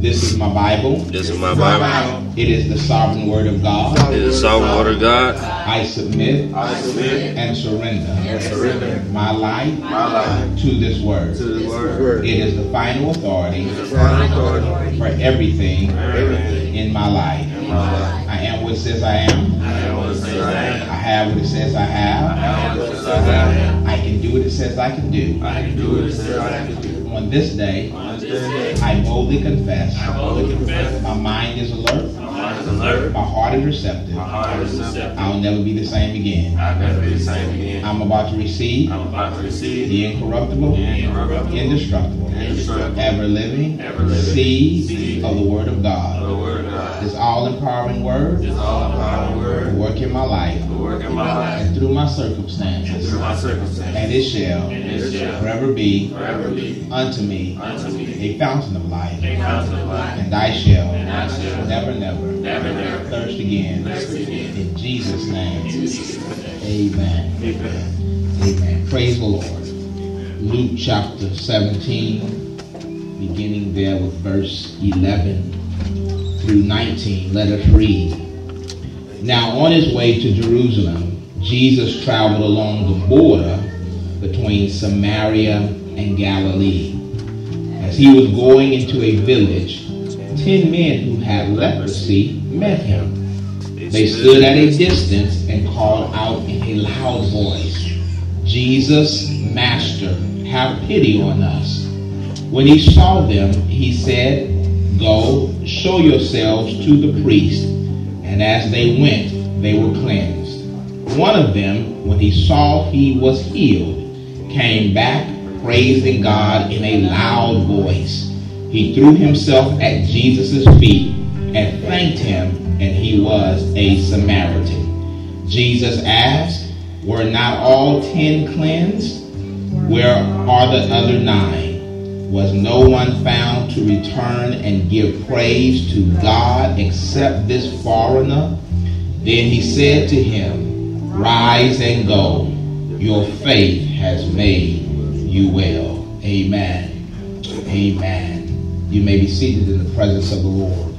This is my Bible. This is my Bible. It is the sovereign word of God. It is the sovereign word of God. I submit and surrender my life to this word. It is the final authority for everything in my life. I am what it says I am. I have what it says I have. I can do what it says I can do. On this day, I boldly confess. My mind is alert. My heart is receptive. I'll never be the same again. I'm about to receive the incorruptible, indestructible, ever-living seed of the Word of God. This all-empowering word will work in my life and through my circumstances, and it shall forever be unto me a fountain of life, and I shall never thirst again. In Jesus' name, amen. Amen. Praise the Lord. Luke chapter 17, beginning there with verse 11 through 19. Let us read. Now on his way to Jerusalem, Jesus traveled along the border between Samaria and Galilee. As he was going into a village, 10 men who had leprosy met him. They stood at a distance and called out in a loud voice, "Jesus, Master, have pity on us." When he saw them, he said, "Go, show yourselves to the priest." And as they went, they were cleansed. One of them, when he saw he was healed, came back praising God in a loud voice. He threw himself at Jesus' feet and thanked him, and he was a Samaritan. Jesus asked, "Were not all 10 cleansed? Where are the other 9? Was no one found to return and give praise to God except this foreigner?" Then he said to him, "Rise and go. Your faith has made you well." Amen. Amen. You may be seated in the presence of the Lord.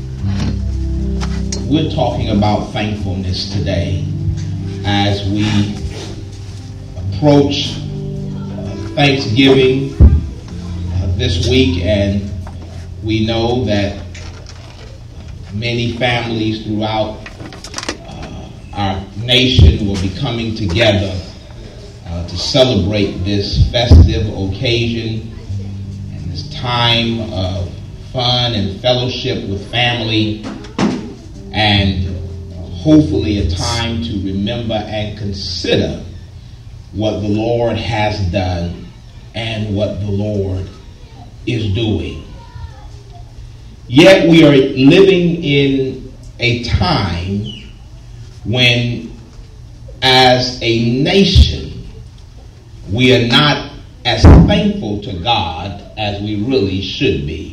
We're talking about thankfulness today as we approach Thanksgiving this week, and we know that many families throughout our nation will be coming together to celebrate this festive occasion and this time of fun and fellowship with family, and hopefully a time to remember and consider what the Lord has done and what the Lord is doing. Yet we are living in a time when, as a nation, we are not as thankful to God as we really should be.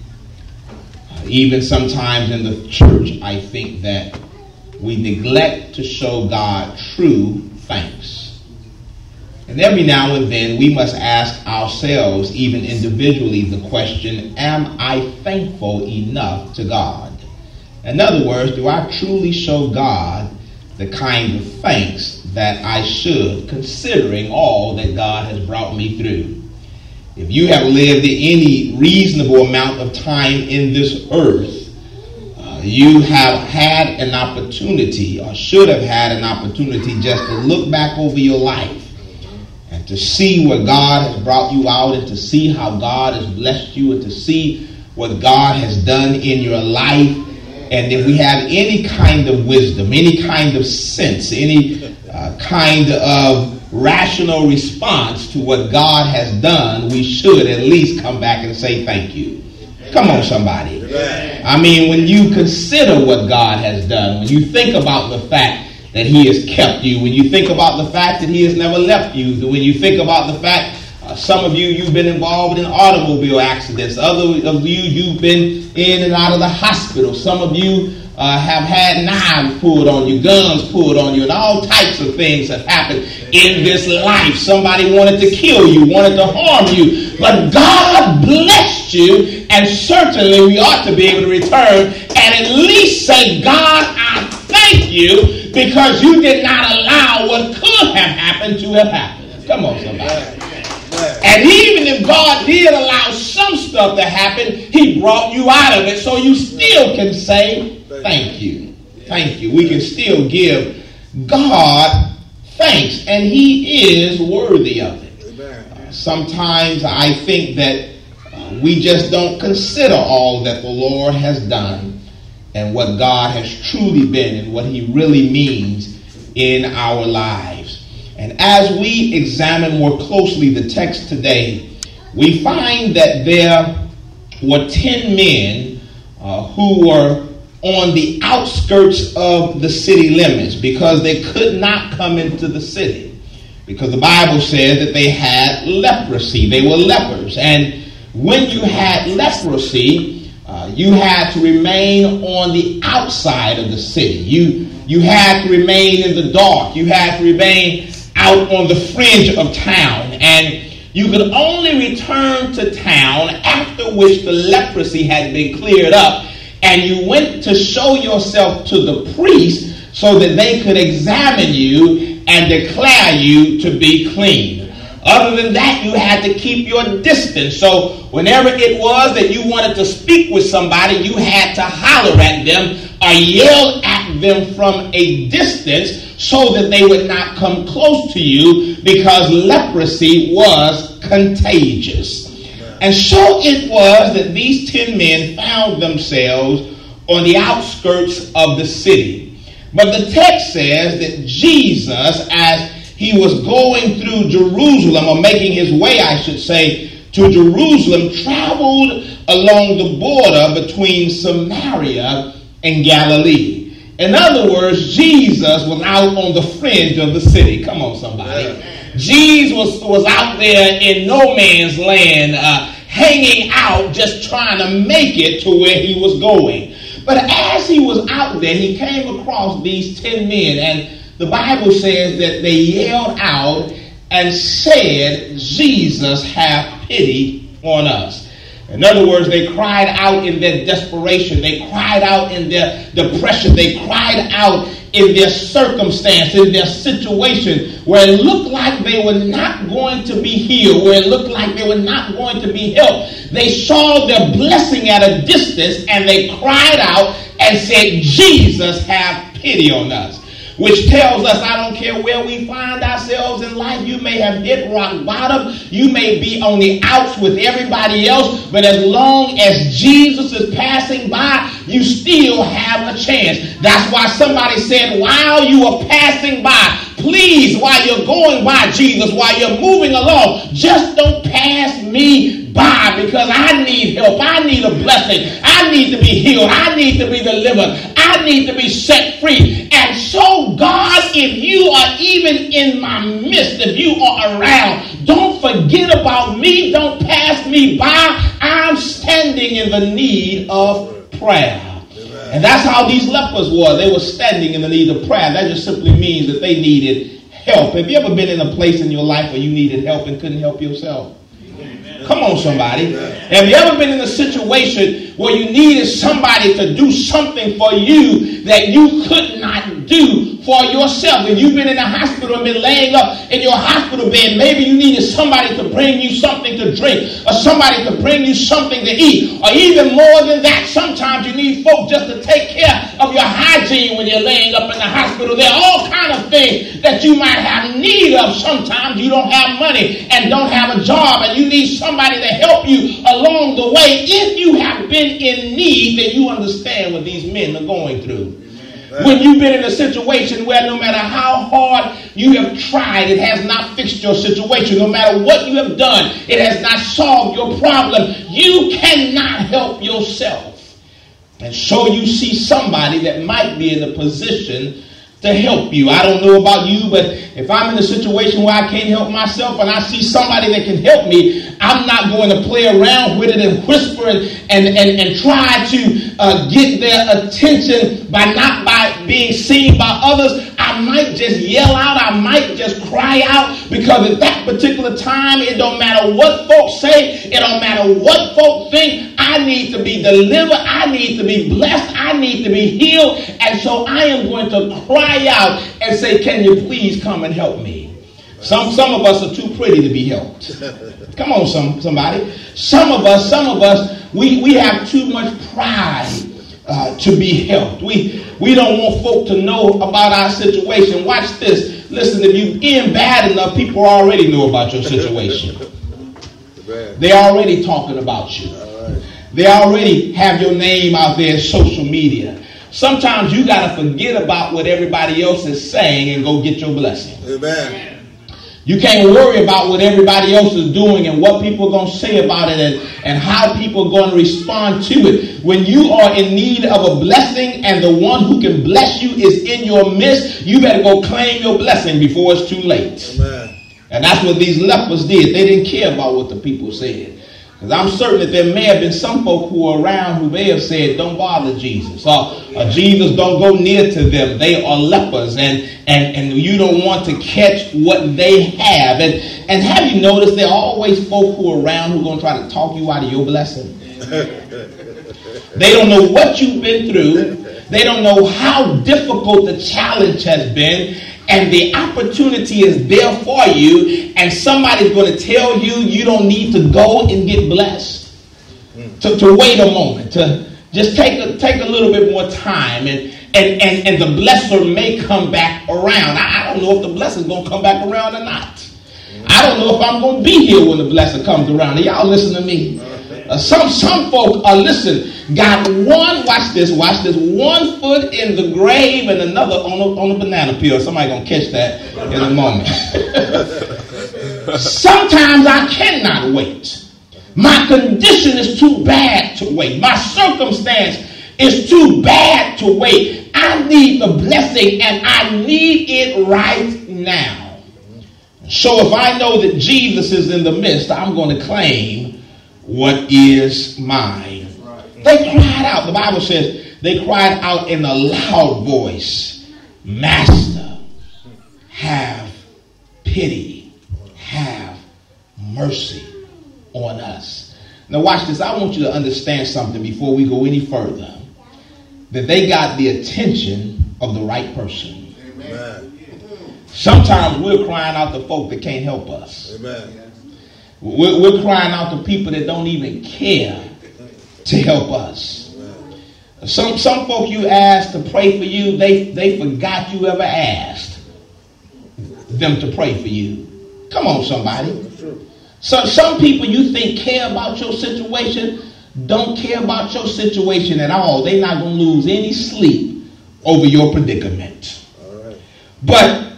Even sometimes in the church, I think that we neglect to show God true thanks. And every now and then we must ask ourselves, even individually, the question, am I thankful enough to God? In other words, do I truly show God the kind of thanks that I should, considering all that God has brought me through? If you have lived any reasonable amount of time in this earth, you have had an opportunity, or should have had an opportunity, just to look back over your life and to see where God has brought you out, and to see how God has blessed you, and to see what God has done in your life. And if we have any kind of wisdom, any kind of sense, any kind of rational response to what God has done, we should at least come back and say thank you. Come on, somebody. I mean, when you consider what God has done, when you think about the fact that he has kept you, when you think about the fact that he has never left you, when you think about the fact, some of you, you've been involved in automobile accidents. Others of you, you've been in and out of the hospital. Some of you, have had knives pulled on you, guns pulled on you, and all types of things have happened in this life. Somebody wanted to kill you, wanted to harm you, but God blessed you, and certainly we ought to be able to return and at least say, God, I thank you because you did not allow what could have happened to have happened. Come on, somebody. And even if God did allow some stuff to happen, he brought you out of it, so you still can say thank you. Thank you. We can still give God thanks, and he is worthy of it. Sometimes I think that we just don't consider all that the Lord has done and what God has truly been and what he really means in our lives. And as we examine more closely the text today, we find that there were 10 men who were on the outskirts of the city limits because they could not come into the city. Because the Bible says that they had leprosy. They were lepers. And when you had leprosy, you had to remain on the outside of the city. You had to remain in the dark. You had to remain out on the fringe of town, and you could only return to town after which the leprosy had been cleared up, and you went to show yourself to the priest so that they could examine you and declare you to be clean. Other than that, you had to keep your distance. So whenever it was that you wanted to speak with somebody, you had to holler at them or yell at them from a distance so that they would not come close to you, because leprosy was contagious. And so it was that these 10 men found themselves on the outskirts of the city. But the text says that Jesus, as he was going through Jerusalem, or making his way, I should say, to Jerusalem, traveled along the border between Samaria and Galilee. In other words, Jesus was out on the fringe of the city. Come on, somebody. Yeah. Jesus was out there in no man's land, hanging out, just trying to make it to where he was going. But as he was out there, he came across these 10 men, and the Bible says that they yelled out and said, Jesus, have pity on us. In other words, they cried out in their desperation. They cried out in their depression. They cried out in their circumstance, in their situation, where it looked like they were not going to be healed, where it looked like they were not going to be helped. They saw their blessing at a distance, and they cried out and said, Jesus, have pity on us. Which tells us, I don't care where we find ourselves in life, you may have hit rock bottom, you may be on the outs with everybody else, but as long as Jesus is passing by, you still have a chance. That's why somebody said, while you are passing by, please, while you're going by, Jesus, while you're moving along, just don't pass me by, because I need help. I need a blessing. I need to be healed. I need to be delivered. I need to be set free. And so, God, if you are even in my midst, if you are around, don't forget about me. Don't pass me by. I'm standing in the need of prayer. And that's how these lepers were. They were standing in the need of prayer. That just simply means that they needed help. Have you ever been in a place in your life where you needed help and couldn't help yourself? Come on, somebody. Have you ever been in a situation where you needed somebody to do something for you that you could not do for yourself? If you've been in a hospital and been laying up in your hospital bed, maybe you needed somebody to bring you something to drink, or somebody to bring you something to eat, or even more than that, sometimes you need folk just to take care of your hygiene when you're laying up in the hospital. There are all kinds of things that you might have need of. Sometimes you don't have money and don't have a job, and you need somebody to help you along the way. If you have been in need, then you understand what these men are going through. When you've been in a situation where no matter how hard you have tried, it has not fixed your situation. No matter what you have done, it has not solved your problem. You cannot help yourself. And so you see somebody that might be in a position to help you. I don't know about you, but if I'm in a situation where I can't help myself and I see somebody that can help me, I'm not going to play around with it and whisper and try to get their attention by being seen by others. I might just yell out. I might just cry out, because at that particular time, it don't matter what folks say. It don't matter what folks think. I need to be delivered. I need to be blessed. I need to be healed. And so I am going to cry out and say, can you please come and help me? Some of us are too pretty to be helped. Come on, somebody. Some of us, we have too much pride to be helped. We don't want folk to know about our situation. Watch this. Listen, if you're in bad enough, people already know about your situation. They're already talking about you. They already have your name out there in social media. Sometimes you got to forget about what everybody else is saying and go get your blessing. Amen. You can't worry about what everybody else is doing and what people are going to say about it and how people are going to respond to it. When you are in need of a blessing and the one who can bless you is in your midst, you better go claim your blessing before it's too late. Amen. And that's what these lepers did. They didn't care about what the people said. Because I'm certain that there may have been some folk who were around who may have said, don't bother Jesus. Or Jesus, don't go near to them. They are lepers and you don't want to catch what they have. And have you noticed there are always folk who are around who are going to try to talk you out of your blessing? They don't know what you've been through. They don't know how difficult the challenge has been. And the opportunity is there for you, and somebody's going to tell you you don't need to go and get blessed. To wait a moment, to just take a little bit more time, and the blesser may come back around. I don't know if the blesser's going to come back around or not. I don't know if I'm going to be here when the blesser comes around. Are y'all listen to me? Some folk got one, watch this, one foot in the grave and another on a banana peel. Somebody gonna catch that in a moment. Sometimes I cannot wait. My condition is too bad to wait. My circumstance is too bad to wait. I need the blessing and I need it right now. So if I know that Jesus is in the midst, I'm going to claim what is mine. They cried out. The Bible says they cried out in a loud voice, Master, have pity, have mercy on us. Now watch this. I want you to understand something before we go any further. That they got the attention of the right person. Amen. Sometimes we're crying out to folk that can't help us. Amen. We're crying out to people that don't even care to help us. Some folk you asked to pray for you, they forgot you ever asked them to pray for you. Come on, somebody. So some people you think care about your situation don't care about your situation at all. They're not going to lose any sleep over your predicament. All right. But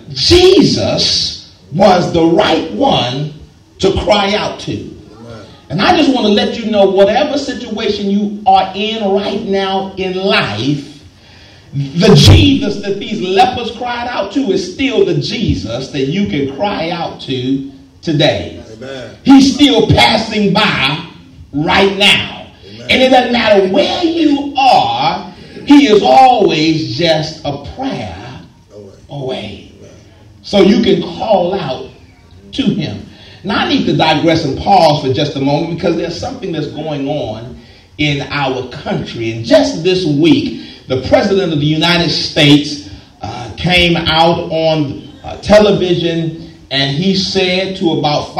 Jesus was the right one to cry out to. Amen. And I just want to let you know, whatever situation you are in right now in life, the Jesus that these lepers cried out to is still the Jesus that you can cry out to today. Amen. He's still passing by right now. Amen. And it doesn't matter where you are, he is always just a prayer away. Amen. So you can call out to him. Now, I need to digress and pause for just a moment because there's something that's going on in our country. And just this week, the President of the United States came out on television and he said to about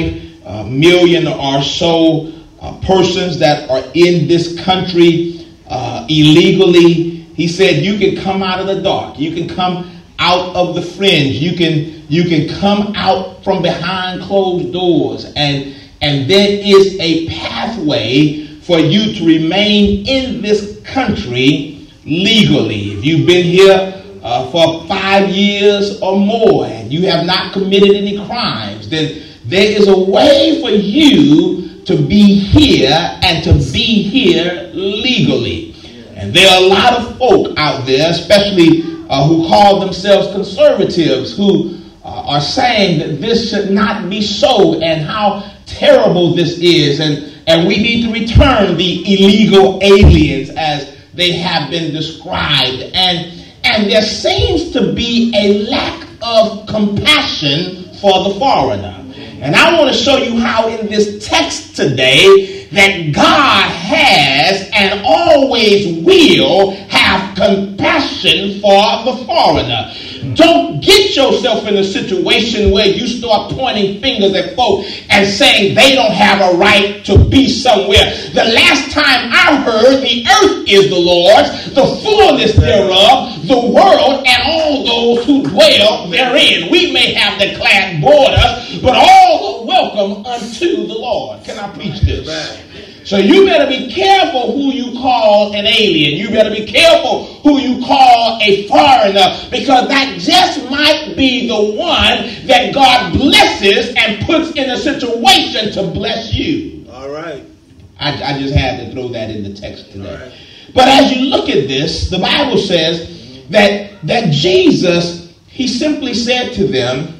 5 million or so persons that are in this country illegally, he said, you can come out of the dark. You can come out of the fringe. You can come out from behind closed doors, and there is a pathway for you to remain in this country legally. If you've been here for 5 years or more and you have not committed any crimes, then there is a way for you to be here and to be here legally. And there are a lot of folk out there, especially who call themselves conservatives, who are saying that this should not be so and how terrible this is, and we need to return the illegal aliens as they have been described. And there seems to be a lack of compassion for the foreigner. And I want to show you how in this text today that God has and always will have compassion for the foreigner. Don't get yourself in a situation where you start pointing fingers at folk and saying they don't have a right to be somewhere. The last time I heard, the earth is the Lord's, the fullness thereof, the world, and all those who dwell therein. We may have declared borders, but all are welcome unto the Lord. Can I preach this? So you better be careful who you call an alien. You better be careful who you call a foreigner, because that just might be the one that God blesses and puts in a situation to bless you. All right. I just had to throw that in the text today. Right. But as you look at this, the Bible says that Jesus, he simply said to them,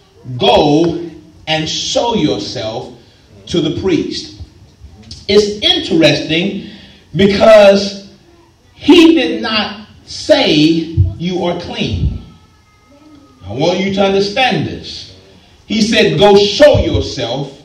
go and show yourself to the priest. It's interesting because he did not say you are clean. I want you to understand this. He said, go show yourself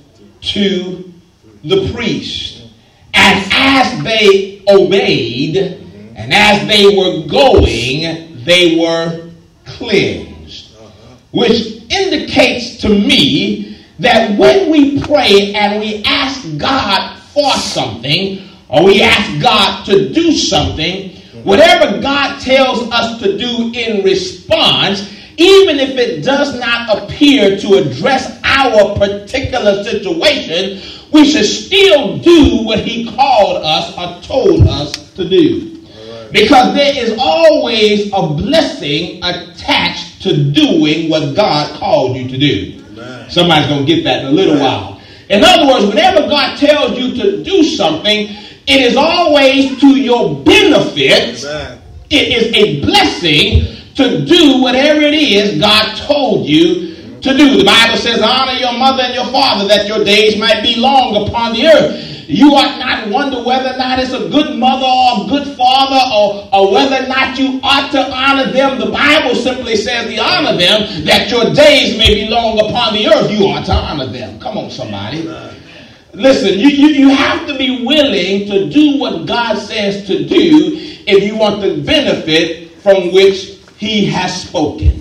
to the priest. And as they obeyed, and as they were going, they were cleansed. Which indicates to me that when we pray and we ask God for something, or we ask God to do something, whatever God tells us to do in response, even if it does not appear to address our particular situation, we should still do what he called us or told us to do. Right. Because there is always a blessing attached to doing what God called you to do. Right. Somebody's going to get that in a little while. In other words, whenever God tells you to do something, it is always to your benefit. Right. It is a blessing to do whatever it is God told you to do. The Bible says, honor your mother and your father, that your days might be long upon the earth. You ought not wonder whether or not it's a good mother or a good father, or whether or not you ought to honor them. The Bible simply says to honor them, that your days may be long upon the earth. You ought to honor them. Come on, somebody. Listen, you have to be willing to do what God says to do if you want the benefit from which he has spoken.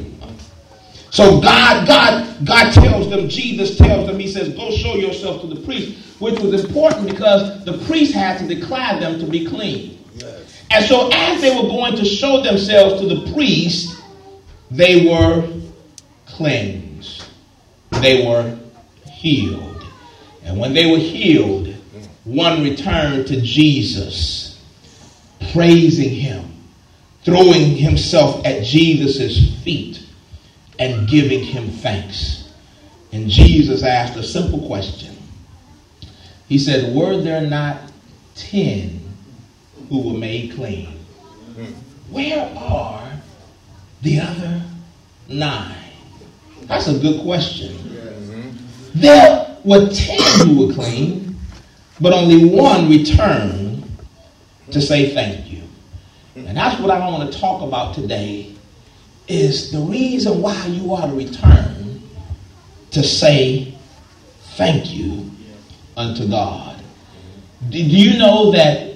So God tells them, Jesus tells them, he says, go show yourself to the priest, which was important because the priest had to declare them to be clean. Yes. And so as they were going to show themselves to the priest, they were cleansed. They were healed. And when they were healed, one returned to Jesus, praising him, throwing himself at Jesus' feet, and giving him thanks. And Jesus asked a simple question. He said, were there not 10 who were made clean? Where are the other 9? That's a good question. There were 10 who were clean, but only one returned to say thank you. And that's what I want to talk about today, is the reason why you ought to return to say thank you unto God. Do you know that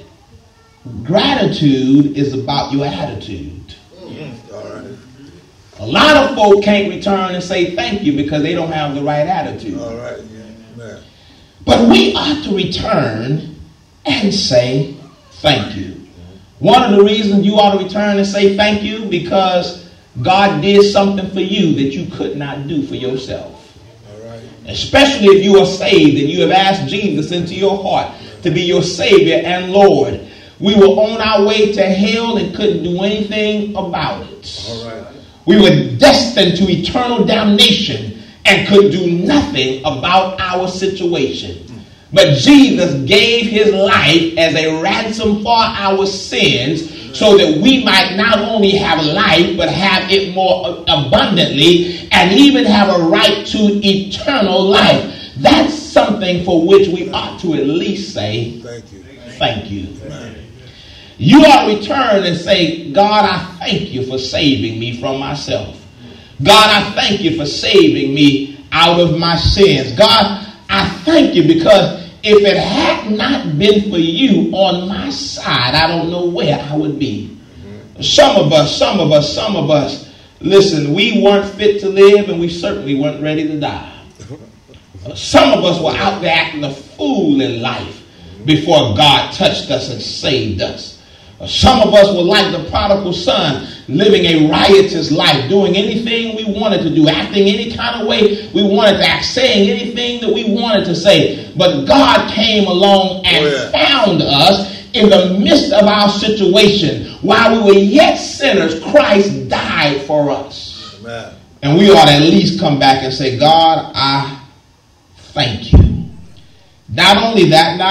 gratitude is about your attitude? All right. A lot of folk can't return and say thank you because they don't have the right attitude. All right. Yeah. But we ought to return and say thank you. One of the reasons you ought to return and say thank you, because God did something for you that you could not do for yourself. All right. Especially if you are saved and you have asked Jesus into your heart to be your Savior and Lord. We were on our way to hell and couldn't do anything about it. All right. We were destined to eternal damnation and could do nothing about our situation. But Jesus gave his life as a ransom for our sins so that we might not only have life, but have it more abundantly, and even have a right to eternal life. That's something for which we ought to at least say, thank you. You ought to return and say, God, I thank you for saving me from myself. God, I thank you for saving me out of my sins. God, I thank you because if it had not been for you on my side, I don't know where I would be. Some of us, listen, we weren't fit to live and we certainly weren't ready to die. Some of us were out there acting a fool in life before God touched us and saved us. Some of us were like the prodigal son, living a riotous life, doing anything we wanted to do, acting any kind of way we wanted to act, saying anything that we wanted to say. But God came along and found us in the midst of our situation. While we were yet sinners, Christ died for us. Amen. And we ought to at least come back and say, God, I thank you. Not only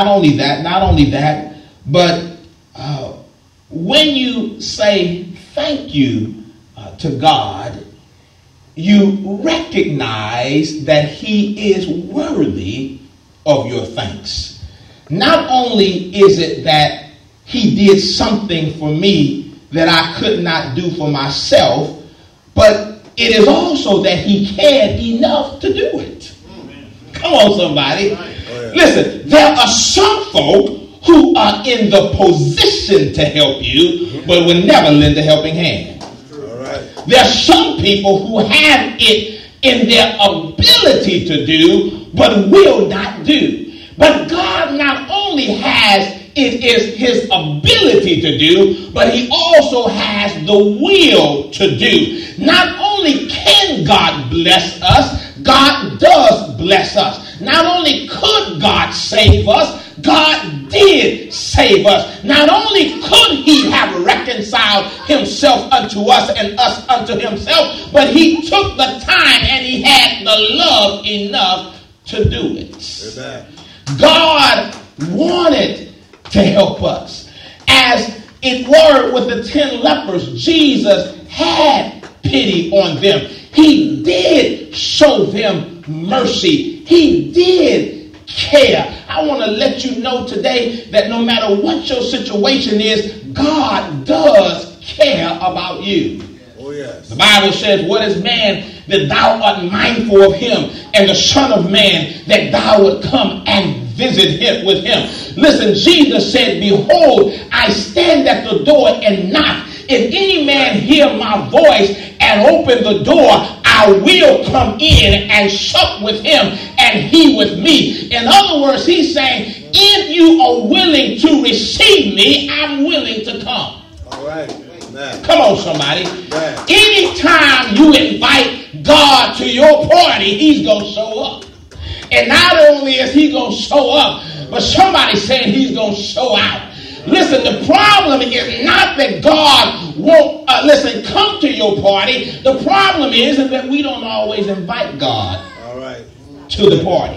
that, but when you say thank you to God, you recognize that He is worthy of your thanks. Not only is it that He did something for me that I could not do for myself, but it is also that He cared enough to do it. Come on, somebody. Listen, there are some folk who are in the position to help you, but will never lend a helping hand. There are some people who have it in their ability to do, but will not do. But God not only has it is His ability to do, but He also has the will to do. Not only can God bless us, God does bless us. Not only could God save us, God did save us. Not only could He have reconciled Himself unto us and us unto Himself, but He took the time and He had the love enough to do it. Amen. God wanted to help us. As it were with the 10 lepers, Jesus had pity on them. He did show them mercy. He did care. I want to let you know today that no matter what your situation is, God does care about you. Oh, yes. The Bible says, what is man that thou art mindful of him, and the Son of Man that thou would come and visit him with him. Listen, Jesus said, behold, I stand at the door and knock. If any man hear my voice and open the door, I will come in and sup with him and he with me. In other words, he's saying, if you are willing to receive me, I'm willing to come. All right. Amen. Come on, somebody. Amen. Anytime you invite God to your party, he's going to show up. And not only is he going to show up, but somebody's saying he's going to show out. Listen, the problem is not that God won't, come to your party. The problem is that we don't always invite God to the party.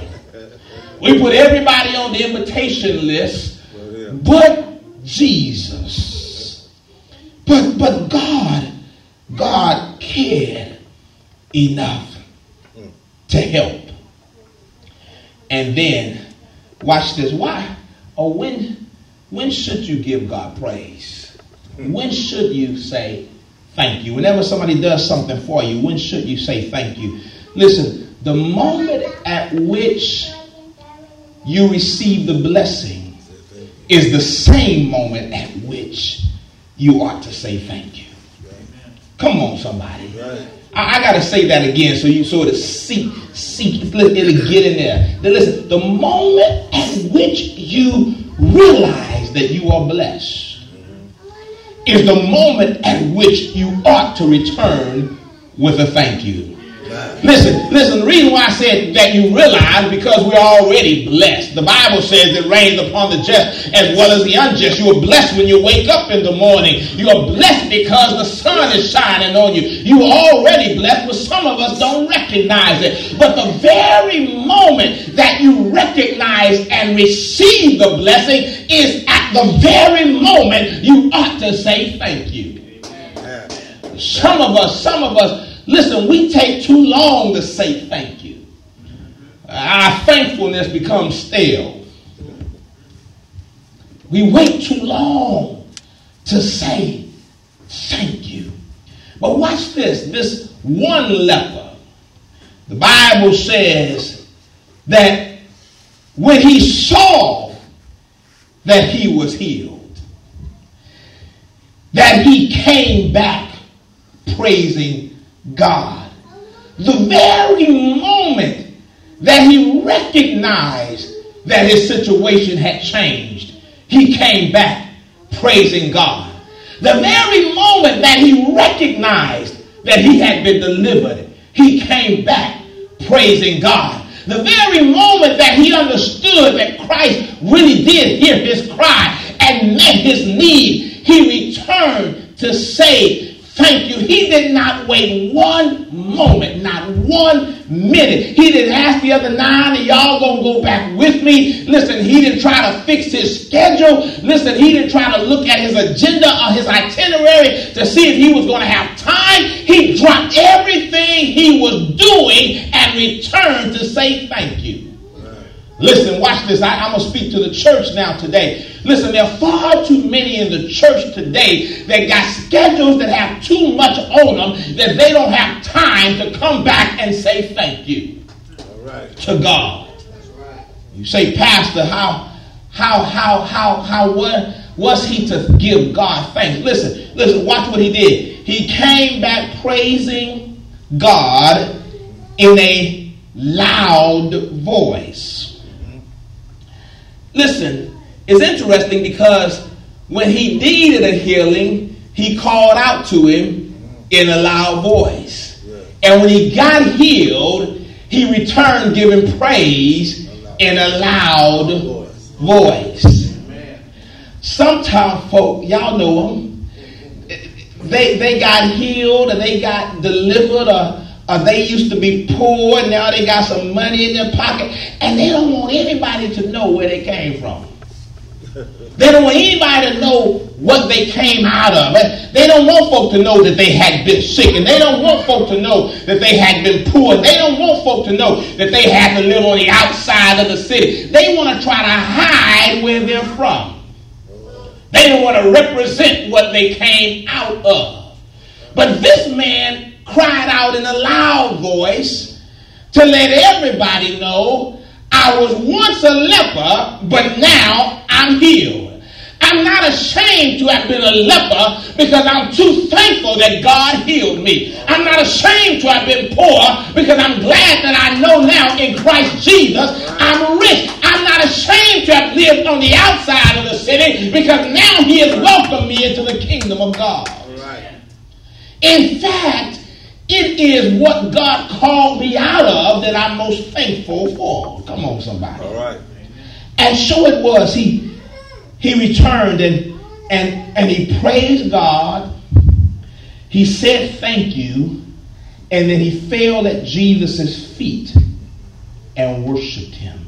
We put everybody on the invitation list, but Jesus. But God cared enough to help. And then, watch this. Why? Or when should you give God praise? When should you say thank you? Whenever somebody does something for you, when should you say thank you? Listen, the moment at which you receive the blessing is the same moment at which you ought to say thank you. Come on, somebody. I got to say that again so you sort of seek, it'll get in there. Now listen, the moment at which you realize that you are blessed is the moment at which you ought to return with a thank you. Listen, the reason why I said that you realize because we're already blessed. The Bible says it rains upon the just as well as the unjust. You are blessed when you wake up in the morning. You are blessed because the sun is shining on you. You are already blessed, but some of us don't recognize it. But the very moment that you recognize and receive the blessing is at the very moment you ought to say thank you. Some of us, listen, we take too long to say thank you. Our thankfulness becomes stale. We wait too long to say thank you. But watch this. This one leper, the Bible says that when he saw that he was healed, that he came back praising God. The very moment that he recognized that his situation had changed, he came back praising God. The very moment that he recognized that he had been delivered, he came back praising God. The very moment that he understood that Christ really did hear his cry and met his need, he returned to say thank you. He did not wait one moment, not 1 minute. He didn't ask the other 9, and y'all gonna go back with me. Listen, he didn't try to fix his schedule. Listen, he didn't try to look at his agenda or his itinerary to see if he was going to have time. He dropped everything he was doing and returned to say thank you. Listen, watch this. I'm going to speak to the church now today. Listen, there are far too many in the church today that got schedules that have too much on them that they don't have time to come back and say thank you to God. You say, Pastor, what was he to give God thanks? Listen, watch what he did. He came back praising God in a loud voice. Listen, it's interesting because when he needed a healing, he called out to him in a loud voice. And when he got healed, he returned giving praise in a loud voice. Sometimes folk, y'all know them, they got healed or they got delivered or they used to be poor and now they got some money in their pocket and they don't want anybody to know where they came from. They don't want anybody to know what they came out of. They don't want folk to know that they had been sick, and they don't want folk to know that they had been poor. They don't want folk to know that they had to live on the outside of the city. They want to try to hide where they're from. They don't want to represent what they came out of. But this man cried out in a loud voice to let everybody know, I was once a leper, but now I'm healed. I'm not ashamed to have been a leper because I'm too thankful that God healed me. I'm not ashamed to have been poor because I'm glad that I know now in Christ Jesus I'm rich. I'm not ashamed to have lived on the outside of the city because now he has welcomed me into the kingdom of God. In fact, it is what God called me out of that I'm most thankful for. Come on, somebody. All right. And so it was. He returned and he praised God. He said thank you. And then he fell at Jesus' feet and worshiped him.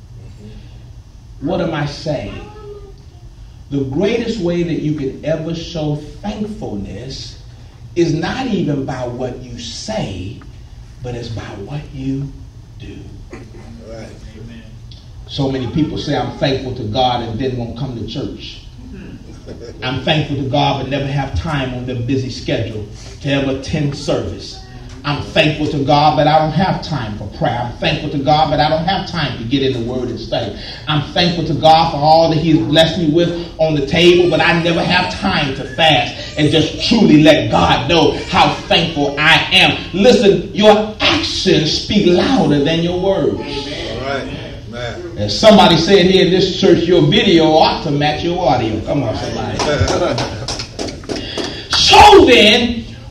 What am I saying? The greatest way that you can ever show thankfulness is not even by what you say, but it's by what you do. All right. Amen. So many people say, I'm thankful to God and then won't come to church. I'm thankful to God but never have time on their busy schedule to ever attend service. I'm thankful to God, but I don't have time for prayer. I'm thankful to God, but I don't have time to get in the Word and study. I'm thankful to God for all that He has blessed me with on the table, but I never have time to fast and just truly let God know how thankful I am. Listen, your actions speak louder than your words. All right. Man. As somebody said here in this church, your video ought to match your audio. Come on, somebody. So then,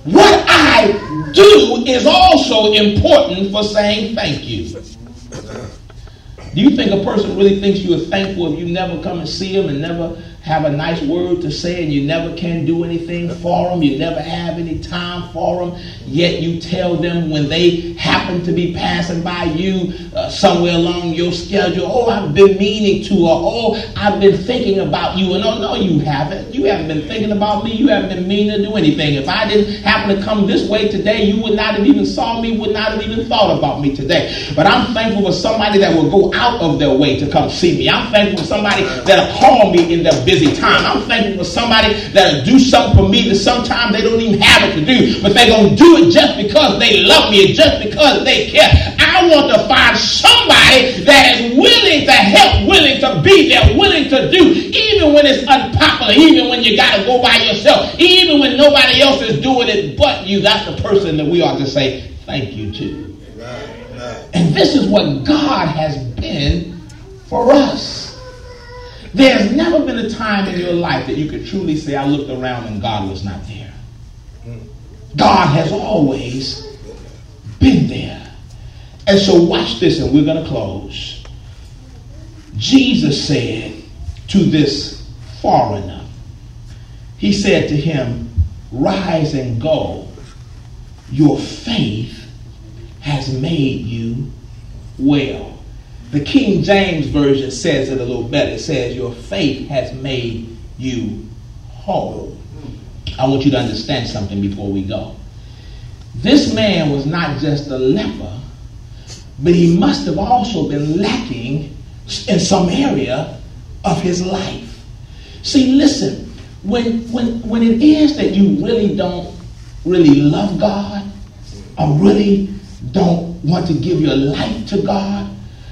what I do is also important for saying thank you. Do you think a person really thinks you are thankful if you never come and see them and never have a nice word to say, and you never can do anything for them, you never have any time for them, yet you tell them when they happen to be passing by you somewhere along your schedule, oh, I've been meaning to, or oh, I've been thinking about you, and oh, no, you haven't. You haven't been thinking about me. You haven't been meaning to do anything. If I didn't happen to come this way today, you would not have even saw me, would not have even thought about me today. But I'm thankful for somebody that will go out of their way to come see me. I'm thankful for somebody that'll call me in their busy time. I'm thankful for somebody that'll do something for me that sometimes they don't even have it to do, but they're going to do it just because they love me and just because they care. I want to find somebody that is willing to help, willing to be there, willing to do, even when it's unpopular, even when you got to go by yourself, even when nobody else is doing it but you. That's the person that we ought to say thank you to. And this is what God has been for us. There's never been a time in your life that you could truly say, I looked around and God was not there. God has always been there. And so watch this, and we're going to close. Jesus said to this foreigner, he said to him, rise and go. Your faith has made you well. The King James Version says it a little better. It says, your faith has made you whole. I want you to understand something before we go. This man was not just a leper, but he must have also been lacking in some area of his life. See, listen, when it is that you really don't really love God, or really don't want to give your life to God,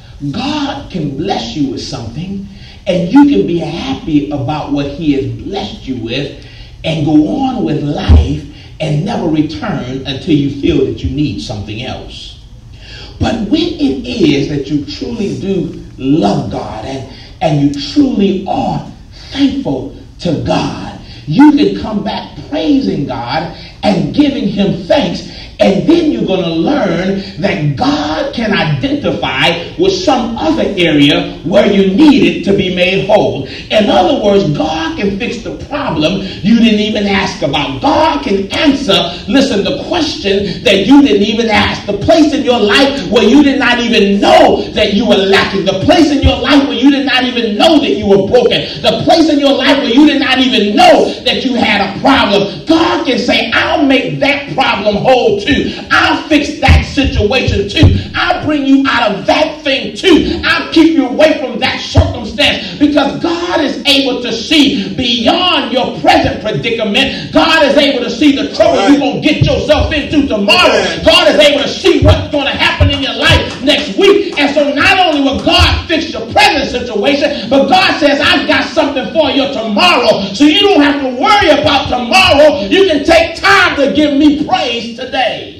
God can bless you with something, and you can be happy about what he has blessed you with and go on with life and never return until you feel that you need something else. But when it is that you truly do love God and you truly are thankful to God, you can come back praising God and giving him thanks. And then you're going to learn that God can identify with some other area where you need it to be made whole. In other words, God can fix the problem you didn't even ask about. God can answer, listen, the question that you didn't even ask. The place in your life where you did not even know that you were lacking. The place in your life where you did not even know that you were broken. The place in your life where you did not even know that you had a problem. God can say, I'll make that problem whole too. I'll fix that situation too. I'll bring you out of that thing too. I'll keep you away from that circumstance, because God is able to see beyond your present predicament. God is able to see the trouble you're going to get yourself into tomorrow. God is able to see what's going to happen in your life next week. And so not only will God fix your present situation, but God says, I've got something for you tomorrow. So you don't have to worry about tomorrow. You can take time to give me praise today.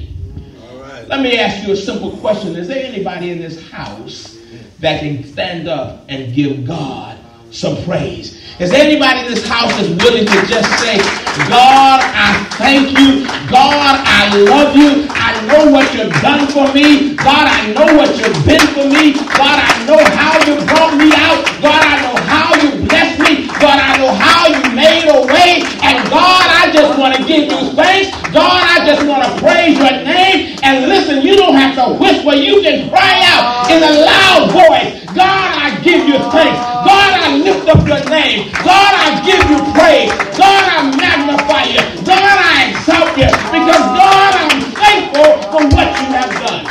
Let me ask you a simple question. Is there anybody in this house that can stand up and give God some praise? Is there anybody in this house that's willing to just say, God, I thank you. God, I love you. I know what you've done for me. God, I know what you've been for me. God, I know how you brought me out. God, I know how you blessed me. God, I know how you made a way. And God, I just want to give you thanks. God, I just want to praise your name. And listen, you don't have to whisper. You can cry out in a loud voice. God, I give you thanks. God, I lift up your name. God, I give you praise. God, I magnify you. God, I exalt you. Because God, I'm thankful for what you have done.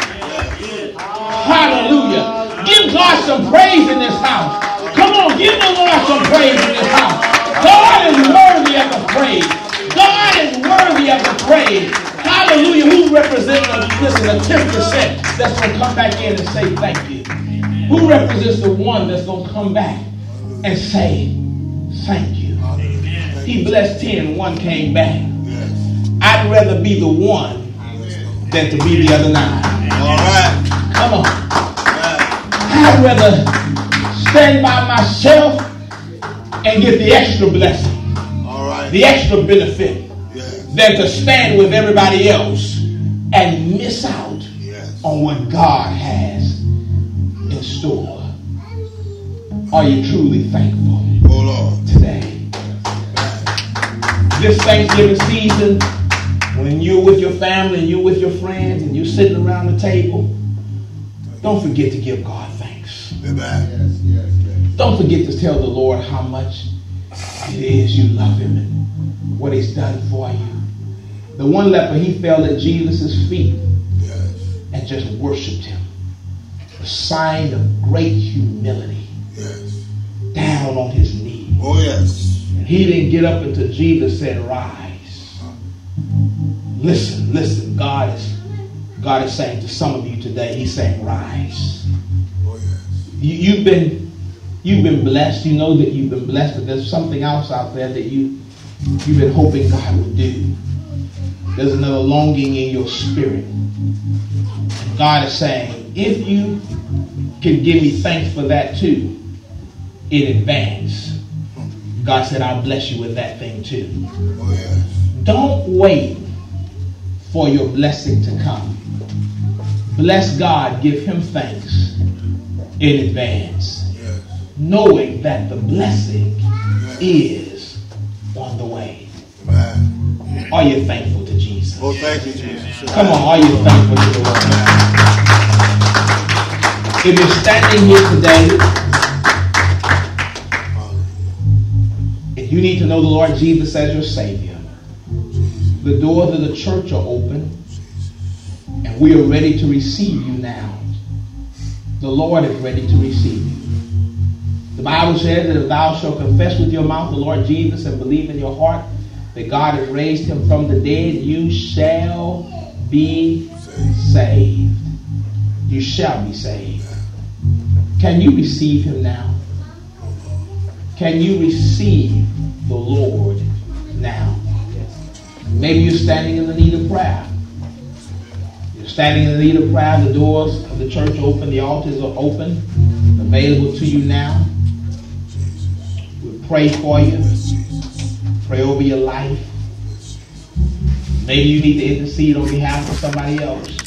Hallelujah. Give God some praise in this house. Come on, give the Lord some praise in this house. God is worthy of the praise. God is worthy of the praise. Hallelujah. Who represents the 10% that's going to come back in and say thank you? Who represents the one that's going to come back and say thank you? He blessed 10, one came back. I'd rather be the one than to be the other 9. All right. Come on. I'd rather stand by myself and get the extra blessing. All right. The extra benefit. Yes. than to stand with everybody else and miss out on what God has in store. Are you truly thankful today? This Thanksgiving season, when you're with your family and you're with your friends and you're sitting around the table, don't forget to give God thanks. Don't forget to tell the Lord how much it is you love him and what he's done for you. The one leper, he fell at Jesus' feet and just worshiped him. A sign of great humility. Down on his knees. And he didn't get up until Jesus said, rise. Listen, God is saying to some of you today, he's saying, rise. You've been blessed. You know that you've been blessed, but there's something else out there that you've been hoping God would do. There's another longing in your spirit. And God is saying, if you can give me thanks for that too, in advance, God said, I'll bless you with that thing too. Don't wait for your blessing to come. Bless God, give him thanks in advance, knowing that the blessing is on the way. Are you thankful to Jesus? Oh, thank you, Jesus. Come on, are you thankful to the Lord? If you're standing here today and you need to know the Lord Jesus as your Savior, the doors of the church are open and we are ready to receive you now. The Lord is ready to receive you. The Bible says that if thou shalt confess with your mouth the Lord Jesus and believe in your heart that God has raised him from the dead, you shall be saved. You shall be saved. Can you receive him now? Can you receive the Lord now? Maybe you're standing in the need of prayer. You're standing in the need of prayer. The doors of the church are open. The altars are open, available to you now. We'll pray for you. Pray over your life. Maybe you need to intercede on behalf of somebody else.